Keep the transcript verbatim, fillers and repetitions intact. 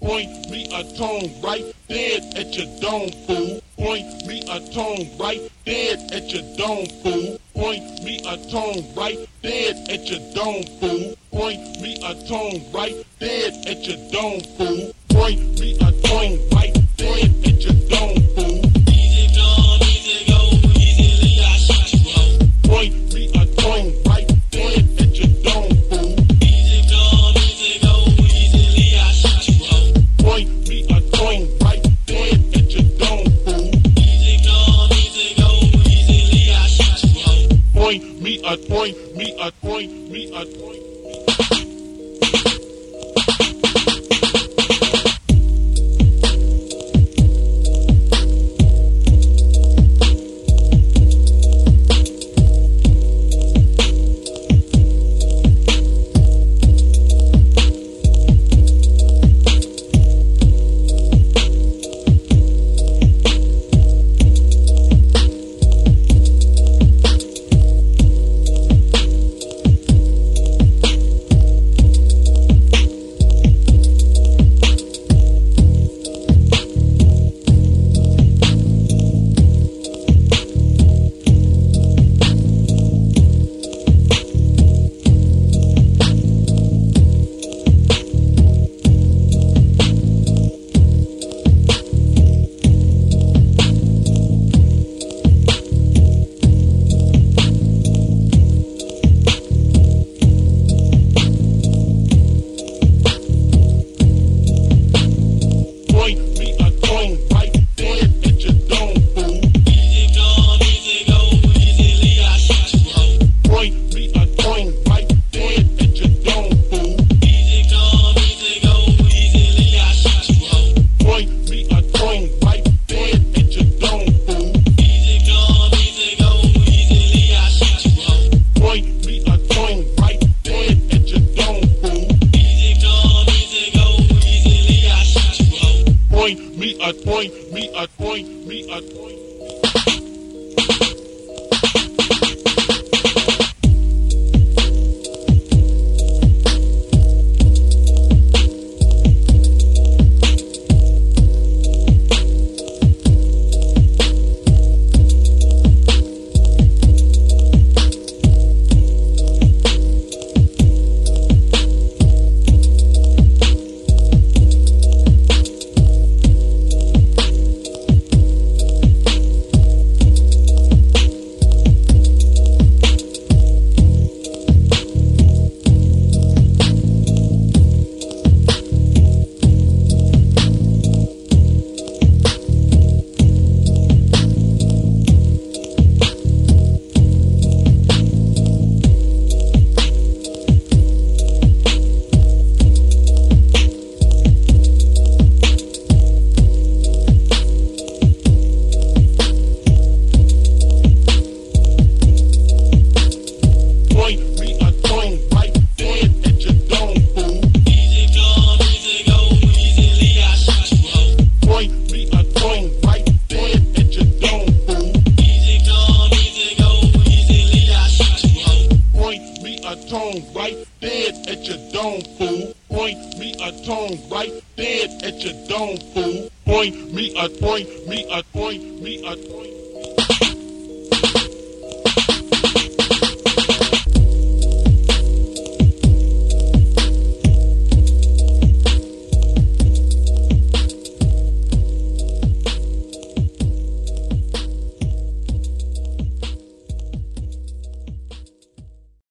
Point me a tone right dead at your dome, fool. Point me a tone right dead at your dome, fool. Point me a tone right dead at your dome, fool. Point me a tone right dead at your dome, fool. Point me a tone right dead at your dome, fool. Easy come, easy go, easily I shot you up. Point me a tone right dead at your dome, fool. Easy come, easy go, easily I shot you up. Point me a tone right dead at your dome, fool. Easy come, easy go, easily I shot you up. Point me a point me a point me a point. Point me a point me a point me a point. Right dead at your dome, fool. Point me a tone right dead at your dome, fool. Point me a point me a point me a point.